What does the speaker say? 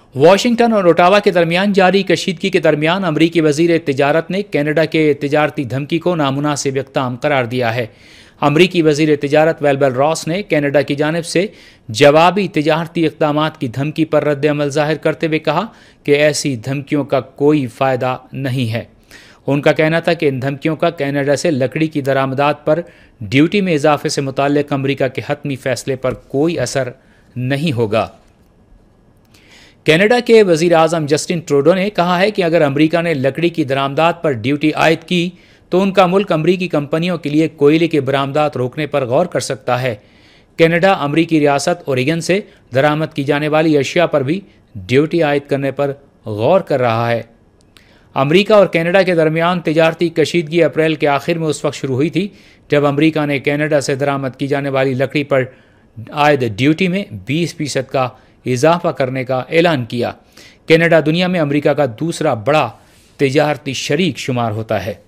Washington اور Ottawa کے درمیان جاری کشیدگی کے درمیان امریکی وزیر تجارت نے کینیڈا کے تجارتی دھمکی کو نامناسب اقدام قرار دیا ہے۔ امریکی وزیر تجارت ویلبر راس نے کینیڈا کی جانب سے جوابی تجارتی اقدامات کی دھمکی پر رد عمل ظاہر کرتے ہوئے کہا کہ ایسی دھمکیوں کا کوئی فائدہ نہیں ہے۔ ان کا کہنا تھا کہ ان دھمکیوں کا کینیڈا سے لکڑی کی درآمدات پر ڈیوٹی میں اضافے سے متعلق امریکہ کے حتمی فیصلے پر کوئی اثر نہیں ہوگا۔ کینیڈا کے وزیر اعظم جسٹن ٹروڈو نے کہا ہے کہ اگر امریکہ نے لکڑی کی درآمدات پر ڈیوٹی عائد کی تو ان کا ملک امریکی کمپنیوں کے لیے کوئلے کی برآمدات روکنے پر غور کر سکتا ہے۔ کینیڈا امریکی ریاست اوریگن سے درآمد کی جانے والی اشیاء پر بھی ڈیوٹی عائد کرنے پر غور کر رہا ہے۔ امریکہ اور کینیڈا کے درمیان تجارتی کشیدگی اپریل کے آخر میں اس وقت شروع ہوئی تھی جب امریکہ نے کینیڈا سے درآمد کی جانے والی لکڑی پر عائد ڈیوٹی میں 20% کا اضافہ کرنے کا اعلان کیا۔ کینیڈا دنیا میں امریکہ کا دوسرا بڑا تجارتی شریک شمار ہوتا ہے۔